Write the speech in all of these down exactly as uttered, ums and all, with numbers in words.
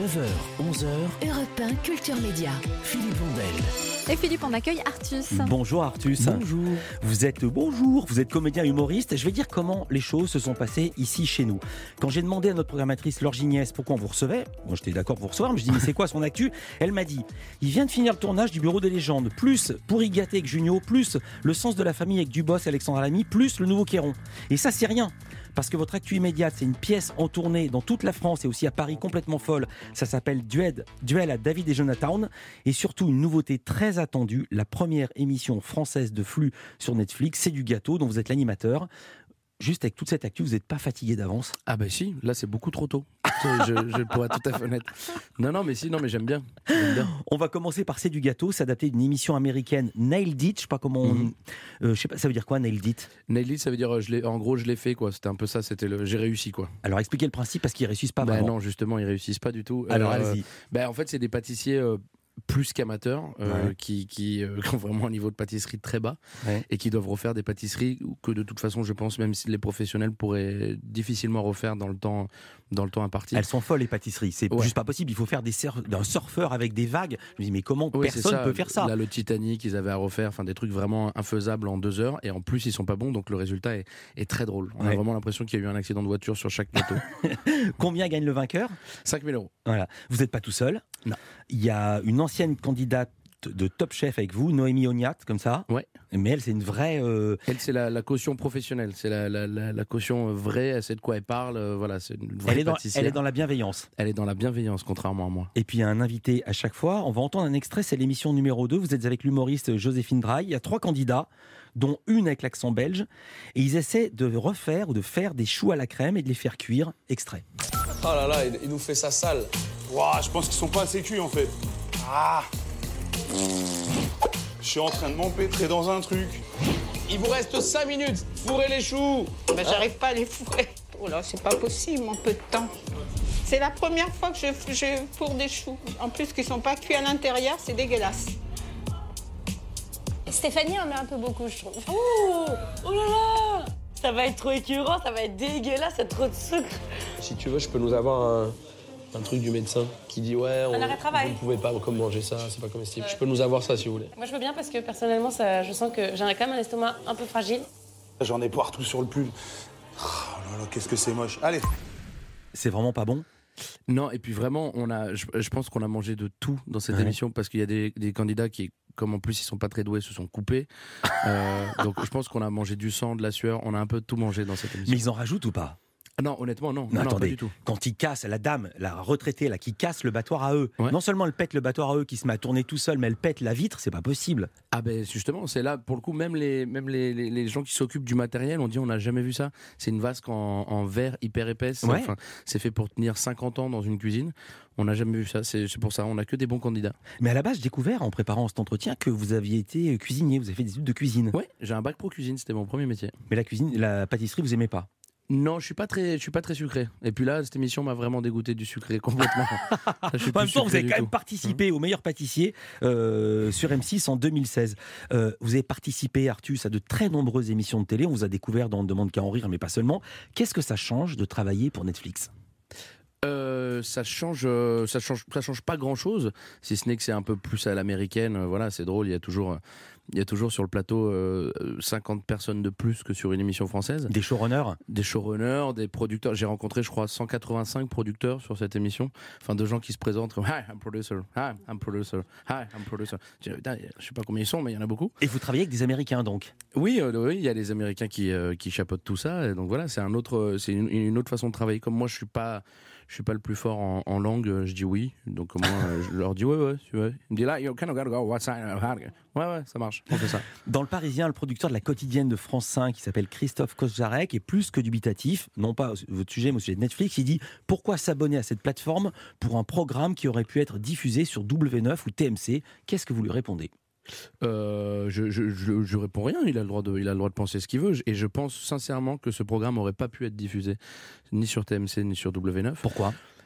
neuf heures, onze heures, Europe un Culture Média. Philippe Vandel. Et Philippe, on accueille Artus. Bonjour Artus. Bonjour. Vous êtes bonjour, vous êtes comédien humoriste. Je vais dire comment les choses se sont passées ici chez nous. Quand j'ai demandé à notre programmatrice Laure Gignès pourquoi on vous recevait, moi j'étais d'accord pour vous recevoir, mais je dis mais c'est quoi son actu ? Elle m'a dit, il vient de finir le tournage du Bureau des légendes, plus Pour y gâter avec Junio, plus Le sens de la famille avec Dubos et Alexandra Lamy, plus Le Nouveau Quéron. Et ça c'est rien. Parce que votre actu immédiate, c'est une pièce en tournée dans toute la France et aussi à Paris complètement folle. Ça s'appelle Duel, Duel à David et Jonathan. Et surtout une nouveauté très attendue, la première émission française de flux sur Netflix, c'est du gâteau dont vous êtes l'animateur. Juste avec toute cette actu, vous n'êtes pas fatigué d'avance ? Ah bah si, là c'est beaucoup trop tôt. je, je pourrais tout à fait honnête. Non, non, mais si, non, mais j'aime bien. J'aime bien. On va commencer par C'est du gâteau, s'adapter d'une émission américaine Nailed It. Je sais pas comment on... Mm-hmm. euh, je sais pas, ça veut dire quoi Nailed It ? Nailed It, ça veut dire, je l'ai, en gros, je l'ai fait, quoi. C'était un peu ça, c'était le, j'ai réussi, quoi. Alors expliquez le principe parce qu'ils réussissent pas bah vraiment. Non, justement, ils réussissent pas du tout. Alors euh, allez-y. Bah, en fait, c'est des pâtissiers. Euh, plus qu'amateurs, euh, ouais. qui, qui, euh, qui ont vraiment un niveau de pâtisserie très bas ouais. et qui doivent refaire des pâtisseries que de toute façon, je pense, même si les professionnels pourraient difficilement refaire dans le temps, dans le temps imparti. Elles sont folles les pâtisseries, c'est ouais. juste pas possible. Il faut faire des surf, d'un surfeur avec des vagues. Je me dis mais comment oui, personne peut faire ça ? Là, le Titanic, ils avaient à refaire, enfin des trucs vraiment infaisables en deux heures et en plus ils sont pas bons, donc le résultat est, est très drôle. On ouais. a vraiment l'impression qu'il y a eu un accident de voiture sur chaque plateau. Combien gagne le vainqueur ? cinq mille euros. Voilà. Vous n'êtes pas tout seul. Non. Il y a une ancienne candidate de Top Chef avec vous, Noémie Ognat, comme ça. Ouais. Mais elle, c'est une vraie. Euh... Elle, c'est la, la caution professionnelle, c'est la, la, la, la caution vraie, elle sait de quoi elle parle. Euh, voilà, c'est une vraie elle est, dans, pâtissière. elle est dans la bienveillance. Elle est dans la bienveillance, contrairement à moi. Et puis il y a un invité à chaque fois. On va entendre un extrait, c'est l'émission numéro deux. Vous êtes avec l'humoriste Joséphine Draille. Il y a trois candidats, dont une avec l'accent belge. Et ils essaient de refaire ou de faire des choux à la crème et de les faire cuire. Extrait. Oh là là, il, il nous fait ça sale. Ouah, je pense qu'ils sont pas assez cuits en fait. Ah. Je suis en train de m'empêtrer dans un truc. Il vous reste cinq minutes, fourrez les choux. Ben, j'arrive pas à les fourrer. Oh là, c'est pas possible en peu de temps. C'est la première fois que je, je fourre des choux. En plus, qu'ils sont pas cuits à l'intérieur, c'est dégueulasse. Stéphanie en met un peu beaucoup, je trouve. Oh, oh là là, ça va être trop écœurant, ça va être dégueulasse, c'est trop de sucre. Si tu veux, je peux nous avoir un... un truc du médecin qui dit ouais, on, vous ne pouvez pas comme manger ça, c'est pas comestible. Ouais. Je peux nous avoir ça si vous voulez. Moi je veux bien parce que personnellement ça, je sens que j'ai quand même un estomac un peu fragile. J'en ai partout sur le pull. Oh là là, qu'est-ce que c'est moche. Allez. C'est vraiment pas bon ? Non, et puis vraiment, on a, je, je pense qu'on a mangé de tout dans cette ouais. émission parce qu'il y a des, des candidats qui, comme en plus ils sont pas très doués, se sont coupés. euh, donc je pense qu'on a mangé du sang, de la sueur, on a un peu tout mangé dans cette émission. Mais ils en rajoutent ou pas ? Non, honnêtement, non. Non, non, attendez, pas du tout. Quand ils cassent, la dame, la retraitée, là, qui casse le battoir à eux, ouais. non seulement elle pète le battoir à eux, qui se met à tourner tout seul, mais elle pète la vitre, c'est pas possible. Ah ben justement, c'est là, pour le coup, même les, même les, les, les gens qui s'occupent du matériel, on dit on n'a jamais vu ça. C'est une vasque en, en verre hyper épaisse. Ouais. Enfin, c'est fait pour tenir cinquante ans dans une cuisine. On n'a jamais vu ça, c'est, c'est pour ça, on n'a que des bons candidats. Mais à la base, j'ai découvert, en préparant cet entretien, que vous aviez été cuisinier, vous avez fait des études de cuisine. Oui, j'ai un bac pro cuisine, c'était mon premier métier. Mais la cuisine, la pâtisserie, vous aimez pas ? Non, je suis pas très, je suis pas très sucré. Et puis là, cette émission m'a vraiment dégoûté du sucré complètement. Là, je suis en même temps, vous avez quand tout. même participé mmh. au meilleur pâtissier euh, sur M six en deux mille seize. Euh, vous avez participé, Artus, à de très nombreuses émissions de télé. On vous a découvert dans On ne demande qu'à en rire, mais pas seulement. Qu'est-ce que ça change de travailler pour Netflix ? Euh, ça change, euh, ça change, ça change pas grand-chose, si ce n'est que c'est un peu plus à l'américaine. Euh, voilà, c'est drôle. Il y a toujours, euh, il y a toujours sur le plateau euh, cinquante personnes de plus que sur une émission française. Des showrunners, des showrunners, des producteurs. J'ai rencontré, je crois, cent quatre-vingt-cinq producteurs sur cette émission. Enfin, de gens qui se présentent comme Hi, I'm producer. Hi, I'm producer. Hi, I'm producer. Je sais pas combien ils sont, mais il y en a beaucoup. Et vous travaillez avec des Américains, donc ? Oui, euh, oui, il y a les Américains qui euh, qui chapeautent tout ça. Et donc voilà, c'est un autre, c'est une, une autre façon de travailler. Comme moi, je suis pas. Je suis pas le plus fort en, en langue, je dis oui. Donc moi, je leur dis ouais, ouais, ouais. Ils me disent là, you kind of gotta go, what's that? Ouais, ouais, ça marche, on fait ça. Dans Le Parisien, le producteur de la quotidienne de France cinq, qui s'appelle Christophe Kozarek, est plus que dubitatif, non pas votre sujet, mais au sujet de Netflix. Il dit pourquoi s'abonner à cette plateforme pour un programme qui aurait pu être diffusé sur W neuf ou T M C. Qu'est-ce que vous lui répondez ? Euh, je, je, je, je réponds rien. Il a le droit de, il a le droit de penser ce qu'il veut. Et je pense sincèrement que ce programme n'aurait pas pu être diffusé ni sur T M C ni sur W neuf. Pourquoi ?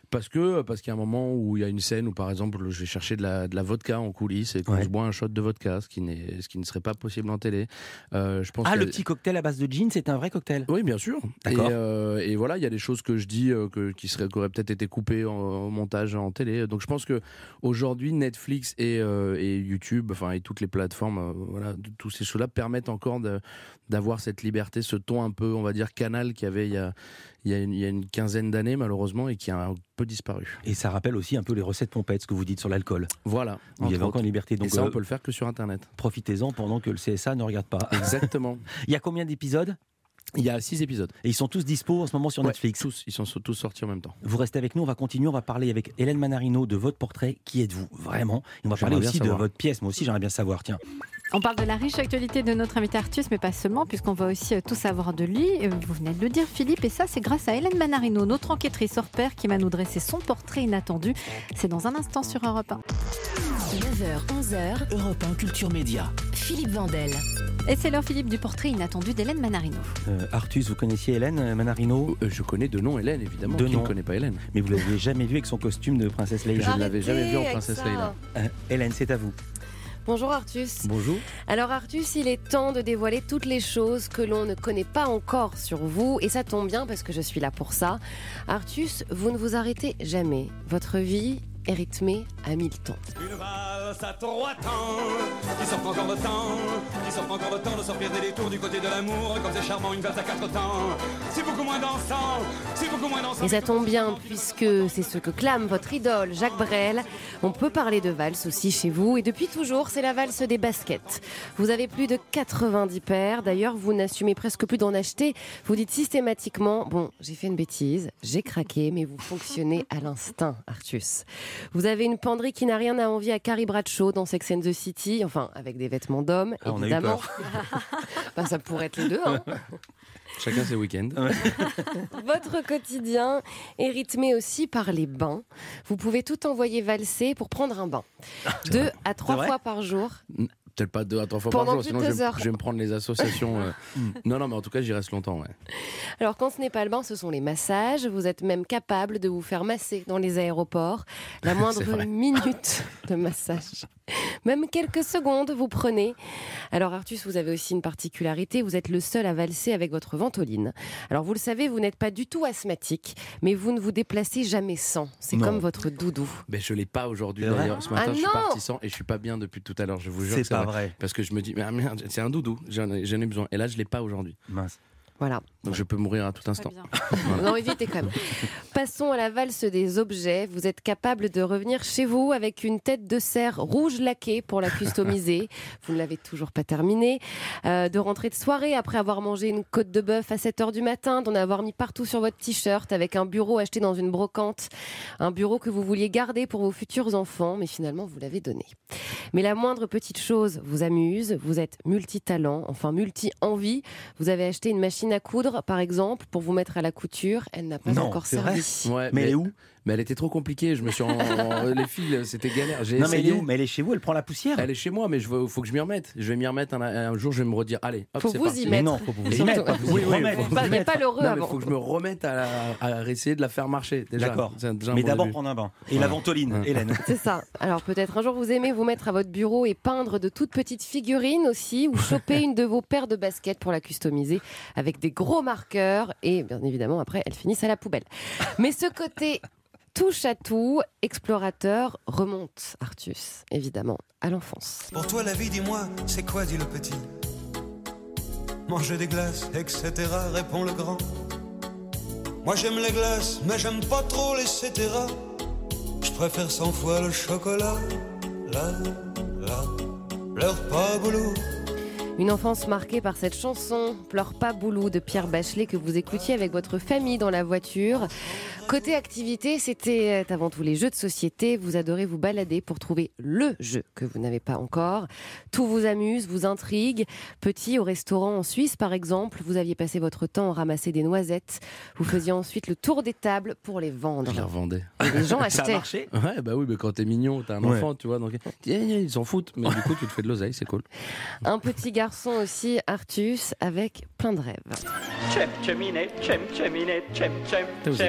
Parce que parce qu'il y a un moment où il y a une scène où par exemple je vais chercher de la de la vodka en coulisses et qu'on Ouais. se boit un shot de vodka, ce qui n'est ce qui ne serait pas possible en télé. Euh, je pense Ah, qu'il y a- le petit cocktail à base de gin, c'est un vrai cocktail. Oui, bien sûr. Et, D'accord. euh, et voilà, il y a des choses que je dis euh, que, qui, seraient, qui auraient peut-être été coupées en, au montage en télé. Donc je pense que aujourd'hui Netflix et, euh, et YouTube, enfin et toutes les plateformes, euh, voilà, de- tous ces choses-là permettent encore de, d'avoir cette liberté, ce ton un peu, on va dire, canal qu'il y avait il y a, il y a, une, il y a une quinzaine d'années malheureusement et qui a un peu disparu. Et ça rappelle aussi un peu les recettes pompettes, ce que vous dites sur l'alcool. Voilà. Où il y avait entre encore une liberté. autres. Donc Et ça, euh, on peut le faire que sur Internet. profitez-en pendant que le C S A ne regarde pas. Exactement. Il y a combien d'épisodes ? Il y a six épisodes. Et ils sont tous dispo en ce moment sur Ouais, Netflix. tous, ils sont tous sortis en même temps. Vous restez avec nous, on va continuer, on va parler avec Hélène Manarino de votre portrait. Qui êtes-vous vraiment ? Et on va J'aimerais parler bien aussi de savoir. votre pièce. Moi aussi, j'aimerais bien savoir. Tiens. On parle de la riche actualité de notre invité Artus, mais pas seulement, puisqu'on va aussi euh, tout savoir de lui. Euh, Vous venez de le dire, Philippe, et ça, c'est grâce à Hélène Manarino, notre enquêtrice hors pair, qui va nous dresser son portrait inattendu. C'est dans un instant sur Europe un. neuf heures, onze heures, Europe un Culture Média. Philippe Vandel. Et c'est l'heure, Philippe, du portrait inattendu d'Hélène Manarino. Euh, Artus, vous connaissiez Hélène Manarino ? Euh, Je connais de nom Hélène, évidemment. De Qui nom. ne connaît pas Hélène? Mais vous l'avez jamais vue avec son costume de princesse Je Leïla. ne l'avais jamais vue en avec Princesse ça. Leïla. Euh, Hélène, c'est à vous. Bonjour Artus. Bonjour. Alors Artus, il est temps de dévoiler toutes les choses que l'on ne connaît pas encore sur vous. Et ça tombe bien parce que je suis là pour ça. Artus, vous ne vous arrêtez jamais. Votre vie est rythmée à mille temps. Une valse à trois temps, qui s'offre encore le temps, qui s'offre encore le temps de sortir des détours du côté de l'amour, comme c'est charmant une valse à quatre temps. C'est beaucoup moins dansant, c'est beaucoup moins dansant. Et ça tombe bien puisque c'est ce que clame votre idole Jacques Brel. On peut parler de valse aussi chez vous et depuis toujours c'est la valse des baskets. Vous avez plus de quatre-vingt-dix paires, d'ailleurs vous n'assumez presque plus d'en acheter. Vous dites systématiquement, bon j'ai fait une bêtise, j'ai craqué, mais vous fonctionnez à l'instinct Artus. Vous avez une penderie qui n'a rien à envier à Carrie Bradshaw dans Sex and the City, enfin avec des vêtements d'homme Ah, on a eu évidemment. peur. Ben, ça pourrait être les deux hein. Chacun ses week-ends. Votre quotidien est rythmé aussi par les bains. Vous pouvez tout envoyer valser pour prendre un bain. Deux à trois vrai fois par jour. Peut-être pas deux à trois fois Pendant par jour, plus sinon de je deux vais, heures. je vais me prendre les associations. euh. non, non, mais en tout cas, j'y reste longtemps. Ouais. Alors quand ce n'est pas le bain, ce sont les massages. Vous êtes même capable de vous faire masser dans les aéroports. La moindre vrai. minute de massage. Même quelques secondes, vous prenez. Alors Artus, vous avez aussi une particularité. Vous êtes le seul à valser avec votre ventoline. Alors vous le savez, vous n'êtes pas du tout asthmatique, mais vous ne vous déplacez jamais sans. C'est Non. comme votre doudou. Ben, je l'ai pas aujourd'hui C'est vrai d'ailleurs. Ce matin, Ah je suis non parti sans et je suis pas bien depuis tout à l'heure. Je vous jure. C'est que c'est pas vrai. vrai. Parce que je me dis, mais ah, merde, c'est un doudou. J'en ai, j'en ai besoin. Et là, je l'ai pas aujourd'hui. Mince. Voilà. Donc je peux mourir à tout instant. Non, évitez quand même. Passons à la valse des objets. Vous êtes capable de revenir chez vous avec une tête de cerf rouge laquée pour la customiser. Vous ne l'avez toujours pas terminée. Euh, de rentrer de soirée après avoir mangé une côte de bœuf à sept heures du matin, d'en avoir mis partout sur votre t-shirt avec un bureau acheté dans une brocante. Un bureau que vous vouliez garder pour vos futurs enfants, mais finalement vous l'avez donné. Mais la moindre petite chose vous amuse. Vous êtes multitalent, enfin multi-envie. Vous avez acheté une machine à coudre, par exemple, pour vous mettre à la couture. Elle n'a pas Non, encore c'est vrai. servi. Ouais, Mais elle est où ? Mais elle était trop compliquée. Je me suis en... en- les fils, c'était galère. J'ai Non, mais elle est essayé. où ? Mais elle est chez vous, elle prend la poussière. Elle est chez moi, mais il faut que je m'y remette. Je vais m'y remettre un, un jour. Je vais me redire. Allez, hop, Faut c'est vous parti. y Mais mettre. non, faut que vous Et y mettre. surtout- pas vous y Oui, oui, remettre. faut- Pas- mais pas l'heureux Non, mais avant. faut que je me remette à, à essayer de la faire marcher. Déjà. D'accord. C'est déjà un Mais bon d'abord début. prendre un bain. Et Voilà. la ventoline, Ouais. Hélène. C'est ça. Alors peut-être un jour vous aimez vous mettre à votre bureau et peindre de toutes petites figurines aussi, ou choper une de vos paires de baskets pour la customiser avec des gros marqueurs et bien évidemment après elles finissent à la poubelle. Mais ce côté touche à tout, explorateur, remonte Artus, évidemment, à l'enfance. Pour toi la vie, dis-moi, c'est quoi, dit le petit? Manger des glaces, et cetera, répond le grand. Moi j'aime les glaces, mais j'aime pas trop les cetera. Je préfère cent fois le chocolat. Là, là, pleure pas boulot. Une enfance marquée par cette chanson « Pleure pas Boulou » de Pierre Bachelet que vous écoutiez avec votre famille dans la voiture. Côté activité, c'était avant tout les jeux de société. Vous adorez vous balader pour trouver le jeu que vous n'avez pas encore. Tout vous amuse, vous intrigue. Petit, au restaurant en Suisse par exemple, vous aviez passé votre temps à ramasser des noisettes. Vous faisiez ensuite le tour des tables pour les vendre. Je les revendais. Et les gens Ça a achetaient. marché ? Ouais, bah oui, mais quand t'es mignon, t'as un Ouais. enfant, tu vois, donc ils s'en foutent, mais du coup tu te fais de l'oseille, c'est cool. Un petit garçon aussi, Artus, avec plein de rêves. Cem, cemine, cem, cemine, cem, cem, Putain, vous êtes bien informé.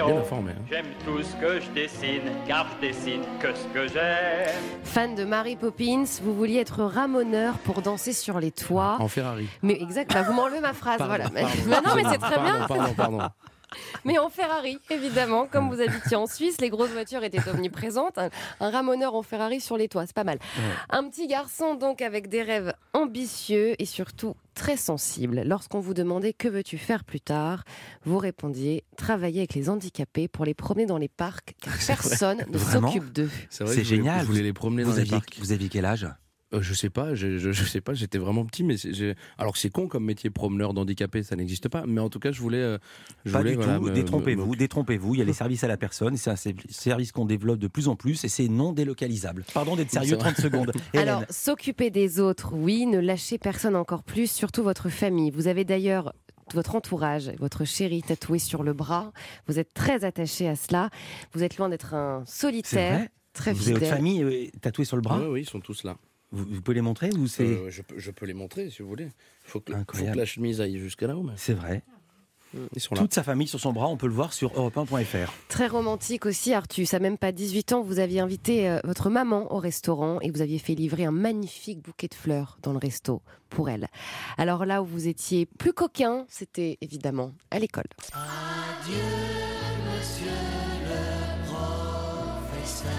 jamais. Hein. J'aime tout ce que je dessine, car je dessine que ce que j'aime. Fan de Mary Poppins, vous vouliez être ramoneur pour danser sur les toits. En Ferrari. Mais exact, bah, vous m'enlevez ma phrase, Pardon, voilà. pardon. Mais non, mais c'est très Pardon, bien. Pardon, pardon. Mais en Ferrari, évidemment, comme vous habitiez en Suisse, les grosses voitures étaient omniprésentes. Un, un ramoneur en Ferrari sur les toits, c'est pas mal. Ouais. Un petit garçon donc avec des rêves ambitieux et surtout très sensibles. Lorsqu'on vous demandait que veux-tu faire plus tard, vous répondiez travailler avec les handicapés pour les promener dans les parcs, car personne ne s'occupe d'eux. C'est, c'est génial. Je voulais les promener vous dans aviez, les parcs. Vous aviez quel âge? Euh, je sais pas, je, je, je sais pas, j'étais vraiment petit, mais c'est, j'ai... alors que c'est con comme métier, promeneur d'handicapés, ça n'existe pas. Mais en tout cas, je voulais, euh, je pas voulais, du voilà, tout. Me, détrompez-vous, me... détrompez-vous. Il y a les services à la personne, c'est un service qu'on développe de plus en plus et c'est non délocalisable. Pardon d'être sérieux, trente secondes. Alors, s'occuper des autres, oui, ne lâchez personne encore plus, surtout votre famille. Vous avez d'ailleurs votre entourage, votre chéri tatoué sur le bras. Vous êtes très attaché à cela. Vous êtes loin d'être un solitaire, très Vous fidèle. avez votre famille euh, tatouée sur le bras? Oui, oui, ils sont tous là. Vous, vous pouvez les montrer ou c'est... Euh, je, peux, je peux les montrer si vous voulez. Il faut que, faut que la chemise aille jusqu'à là-haut. Mais... C'est vrai. Ils sont là. Toute sa famille sur son bras, on peut le voir sur europe un point f r. Très romantique aussi, Artus. À même pas dix-huit ans, vous aviez invité euh, votre maman au restaurant et vous aviez fait livrer un magnifique bouquet de fleurs dans le resto pour elle. Alors là où vous étiez plus coquin, c'était évidemment à l'école. Adieu, monsieur le professeur.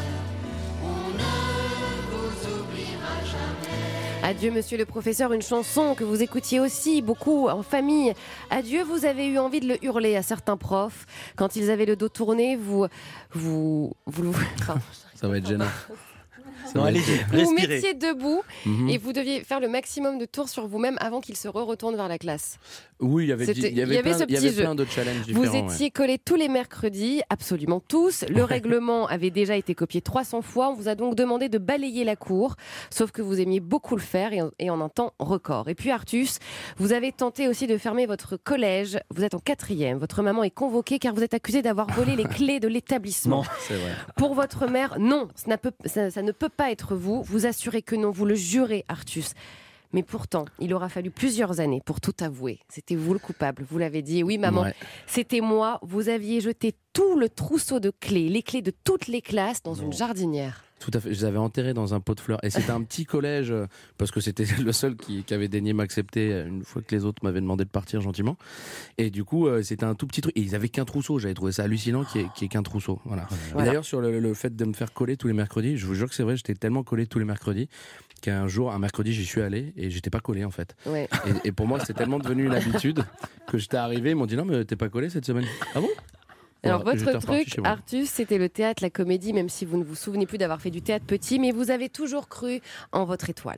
Adieu, monsieur le professeur, une chanson que vous écoutiez aussi beaucoup en famille. Adieu, vous avez eu envie de le hurler à certains profs. Quand ils avaient le dos tourné, vous... vous, vous, vous enfin, ça va être gênant. Non, allez, vous vous mettiez debout mm-hmm. et vous deviez faire le maximum de tours sur vous-même avant qu'il se re-retourne vers la classe. Oui, il y avait, C'était, il y avait, il y avait plein, ce petit il y avait jeu. plein de challenges différents. Vous étiez ouais. collés tous les mercredis, absolument tous. Le règlement avait déjà été copié trois cents fois. On vous a donc demandé de balayer la cour, sauf que vous aimiez beaucoup le faire et en, et en un temps record. Et puis Artus, vous avez tenté aussi de fermer votre collège. Vous êtes en quatrième. Votre maman est convoquée car vous êtes accusé d'avoir volé les clés de l'établissement. Non, c'est vrai. Pour votre mère, non, ça, peut, ça, ça ne peut pas être vous. Vous assurez que non, vous le jurez, Artus. Mais pourtant, il aura fallu plusieurs années pour tout avouer. C'était vous le coupable, vous l'avez dit. Oui, maman, ouais. C'était moi. Vous aviez jeté tout le trousseau de clés, les clés de toutes les classes dans non. une jardinière. Tout à fait, je les avais enterrés dans un pot de fleurs. Et c'était un petit collège, parce que c'était le seul qui, qui avait daigné m'accepter une fois que les autres m'avaient demandé de partir gentiment. Et du coup, euh, c'était un tout petit truc. Et ils avaient qu'un trousseau, j'avais trouvé ça hallucinant qu'il n'y ait, qu'il y ait qu'un trousseau. Voilà. Voilà. Et d'ailleurs, sur le, le fait de me faire coller tous les mercredis, je vous jure que c'est vrai, j'étais tellement collé tous les mercredis qu'un jour, un mercredi, j'y suis allé et j'étais pas collé en fait. Ouais. Et, et pour moi, c'était tellement devenu une habitude que j'étais arrivé, ils m'ont dit non, mais t'es pas collé cette semaine. Ah bon? Alors voilà, votre truc, Artus, c'était le théâtre, la comédie, même si vous ne vous souvenez plus d'avoir fait du théâtre petit, mais vous avez toujours cru en votre étoile.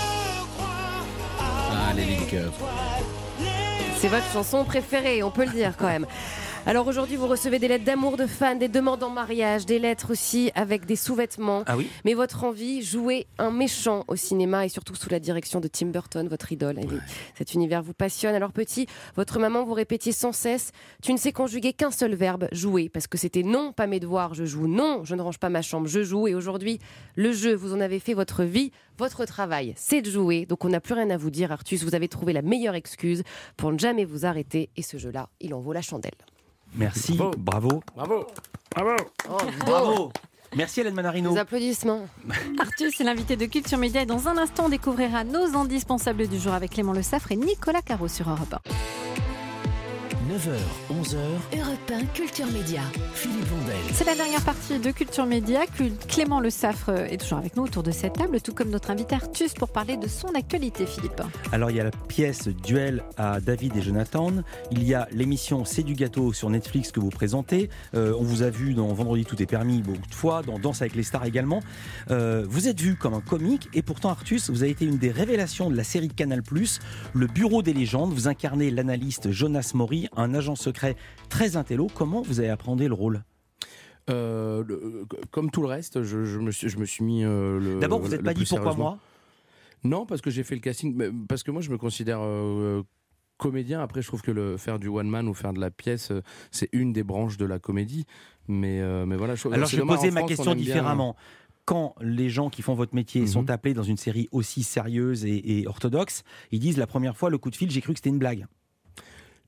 Ah, les Link Up. C'est votre chanson préférée, on peut le dire quand même. Alors aujourd'hui, vous recevez des lettres d'amour de fans, des demandes en mariage, des lettres aussi avec des sous-vêtements. Ah oui. Mais votre envie, jouer un méchant au cinéma et surtout sous la direction de Tim Burton, votre idole. Ouais. Cet univers vous passionne. Alors petit, votre maman vous répétiez sans cesse, tu ne sais conjuguer qu'un seul verbe, jouer. Parce que c'était non, pas mes devoirs, je joue. Non, je ne range pas ma chambre, je joue. Et aujourd'hui, le jeu, vous en avez fait votre vie, votre travail, c'est de jouer. Donc on n'a plus rien à vous dire, Artus. Vous avez trouvé la meilleure excuse pour ne jamais vous arrêter. Et ce jeu-là, il en vaut la chandelle. Merci, bravo. Bravo. Bravo. Bravo. Oh, bravo. Merci Hélène Manarino. Des applaudissements. Artus est l'invité de Culture Média et dans un instant on découvrira nos indispensables du jour avec Clément Le Saffre et Nicolas Caro sur Europe un. neuf heures, onze heures, Europe un Culture Média, Philippe Vandel. C'est la dernière partie de Culture Média. Clément Le Saffre est toujours avec nous autour de cette table, tout comme notre invité Artus pour parler de son actualité, Philippe. Alors il y a la pièce Duel à David et Jonathan, il y a l'émission C'est du gâteau sur Netflix que vous présentez, euh, on vous a vu dans Vendredi tout est permis beaucoup de fois, dans Danse avec les stars également. Euh, vous êtes vu comme un comique et pourtant Artus, vous avez été une des révélations de la série de Canal plus, Le Bureau des légendes. Vous incarnez l'analyste Jonas Maury, un agent secret très intello. Comment vous avez appréhendé le rôle ? euh, le, Comme tout le reste, je, je, me, suis, je me suis mis euh, le. D'abord, vous n'êtes pas dit pourquoi moi ? Non, parce que j'ai fait le casting. Parce que moi, je me considère euh, comédien. Après, je trouve que le, faire du one man ou faire de la pièce, c'est une des branches de la comédie. Mais, euh, mais voilà. Je, Alors, je vais poser ma France, question différemment. Bien... Quand les gens qui font votre métier mm-hmm. sont appelés dans une série aussi sérieuse et, et orthodoxe, ils disent la première fois, le coup de fil, j'ai cru que c'était une blague.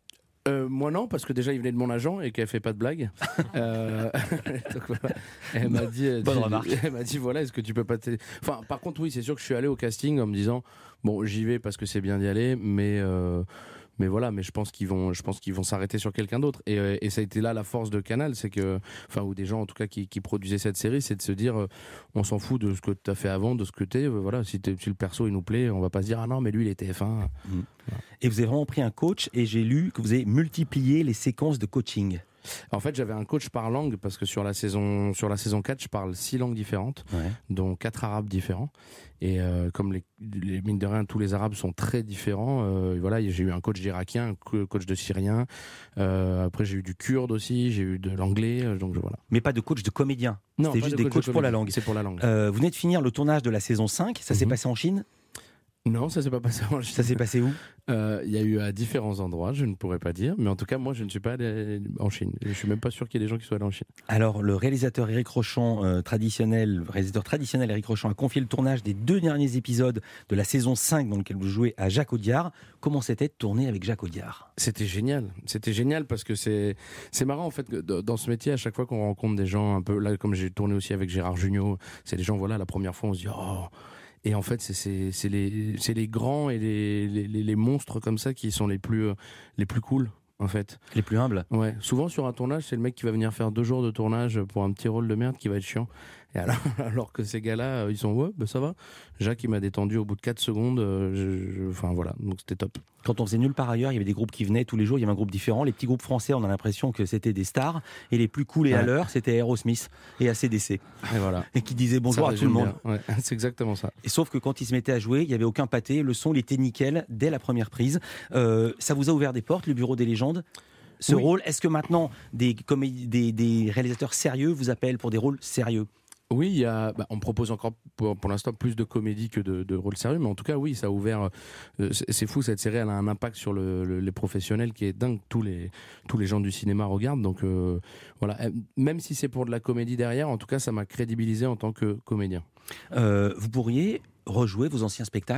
Euh, moi non, parce que déjà il venait de mon agent et qu'elle fait pas de blagues. euh, donc voilà. Elle m'a dit, elle, Bonne dit, remarque. elle m'a dit voilà, est-ce que tu peux pas t'aider. Enfin, par contre oui, c'est sûr que je suis allé au casting en me disant bon, j'y vais parce que c'est bien d'y aller, mais euh, mais voilà, mais je pense qu'ils vont, je pense qu'ils vont s'arrêter sur quelqu'un d'autre. Et, euh, et ça a été là la force de Canal, c'est que, enfin, ou des gens en tout cas qui, qui produisaient cette série, c'est de se dire, euh, on s'en fout de ce que tu as fait avant, de ce que t'es. Euh, voilà, si, t'es, si le perso il nous plaît, on va pas se dire ah non mais lui il est T F un. Mmh. Voilà. Et vous avez vraiment pris un coach et j'ai lu que vous avez multiplié les séquences de coaching. En fait, j'avais un coach par langue parce que sur la saison, sur la saison quatre, je parle six langues différentes, ouais. dont quatre arabes différents. Et euh, comme les, les mine de rien, tous les arabes sont très différents. Euh, voilà, j'ai eu un coach d'Irakien, un coach de Syrien. Euh, après, j'ai eu du kurde aussi, j'ai eu de l'anglais. Donc voilà. Mais pas de coach de comédien. Non, c'était juste de des coachs de pour la langue. C'est pour la langue. Euh, vous venez de finir le tournage de la saison cinq. Ça mm-hmm. s'est passé en Chine ? Non, ça s'est pas passé en Chine. Ça s'est passé où ? Il euh, y a eu à différents endroits, je ne pourrais pas dire, mais en tout cas, moi, je ne suis pas allé en Chine. Je suis même pas sûr qu'il y ait des gens qui soient allés en Chine. Alors, le réalisateur Éric Rochon, euh, traditionnel, réalisateur traditionnel Éric Rochon, a confié le tournage des deux derniers épisodes de la saison cinq dans lequel vous jouez à Jacques Audiard. Comment c'était de tourner avec Jacques Audiard ? C'était génial. C'était génial parce que c'est c'est marrant en fait que dans ce métier, à chaque fois qu'on rencontre des gens un peu là, comme j'ai tourné aussi avec Gérard Jugnot, c'est des gens voilà la première fois on se dit oh. Et en fait, c'est, c'est, c'est, les, c'est les grands et les, les, les monstres comme ça qui sont les plus, les plus cool, en fait. Les plus humbles. Ouais. Souvent, sur un tournage, c'est le mec qui va venir faire deux jours de tournage pour un petit rôle de merde qui va être chiant. Et alors, alors que ces gars-là, ils sont, ouais, ben ça va. Jacques, il m'a détendu au bout de quatre secondes. Euh, je, je, enfin, voilà. Donc, c'était top. Quand on faisait Nulle part ailleurs, il y avait des groupes qui venaient tous les jours. Il y avait un groupe différent. Les petits groupes français, on a l'impression que c'était des stars. Et les plus cool et ouais. à l'heure, c'était Aerosmith et A C D C. Et voilà. Et qui disaient bonjour à tout le monde. Ouais, c'est exactement ça. Et sauf que quand ils se mettaient à jouer, il n'y avait aucun pâté. Le son, il était nickel dès la première prise. Euh, ça vous a ouvert des portes, le Bureau des légendes ? Ce oui. rôle, est-ce que maintenant des, comédies, des, des réalisateurs sérieux vous appellent pour des rôles sérieux ? Oui, il y a, bah, on me propose encore pour, pour l'instant plus de comédie que de, de rôles sérieux, mais en tout cas, oui, ça a ouvert. Euh, c'est, c'est fou, cette série, elle a un impact sur le, le, les professionnels qui est dingue. Tous les, tous les gens du cinéma regardent, donc euh, voilà. Même si c'est pour de la comédie derrière, en tout cas, ça m'a crédibilisé en tant que comédien. Euh, vous pourriez rejouer vos anciens spectacles ?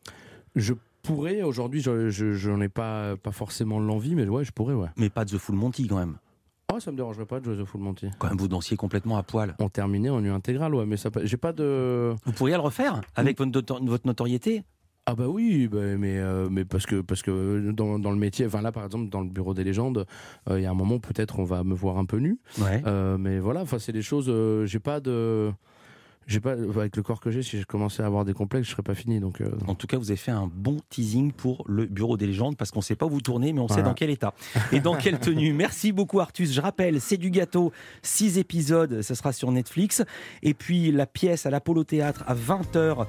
Je pourrais. Aujourd'hui, je, je, j'en ai pas, pas forcément l'envie, mais ouais, je pourrais, ouais. Mais pas de The Full Monty quand même. Oh, ça me dérangerait pas de jouer The Full Monty. Quand même, vous dansiez complètement à poil. On terminait en nu intégral, ouais, mais ça, j'ai pas de. Vous pourriez le refaire avec mmh. votre, votre notoriété. Ah bah oui, bah, mais euh, mais parce que parce que dans dans le métier, enfin là par exemple dans le Bureau des légendes, il euh, y a un moment peut-être on va me voir un peu nu. Ouais. Euh, mais voilà, enfin c'est des choses. Euh, j'ai pas de. J'ai pas, avec le corps que j'ai, si je commençais à avoir des complexes, je serais pas fini. Donc, euh... En tout cas, vous avez fait un bon teasing pour le Bureau des légendes parce qu'on sait pas où vous tournez, mais on voilà. sait dans quel état et dans quelle tenue. Merci beaucoup, Artus. Je rappelle, c'est du gâteau, six épisodes, ça sera sur Netflix. Et puis la pièce à l'Apollo Théâtre à vingt heures.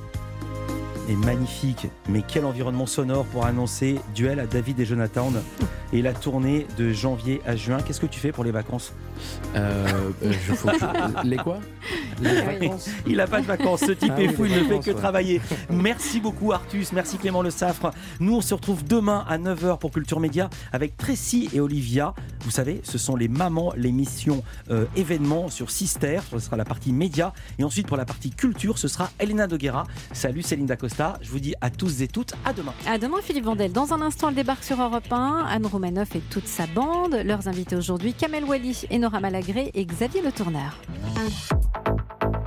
est magnifique, mais quel environnement sonore pour annoncer Duel à David et Jonathan et la tournée de janvier à juin. Qu'est-ce que tu fais pour les vacances ? euh, je faut que... Les quoi ? Les vacances. Il n'a pas de vacances, ce type ah est oui, fou, il ne fait que ouais. travailler. Merci beaucoup Artus, merci Clément Le Saffre. Nous on se retrouve demain à neuf heures pour Culture Média avec Tracy et Olivia. Vous savez, ce sont les mamans, l'émission euh, événements sur Sister, ce sera la partie média. Et ensuite pour la partie culture, ce sera Elena Noguera. Salut Céline Dacosta, je vous dis à tous et toutes, à demain. À demain Philippe Vandel. Dans un instant, elle débarque sur Europe un, Anne Romanoff et toute sa bande. Leurs invités aujourd'hui, Kamel Wally, Enora Malagré et Xavier Le Tourneur.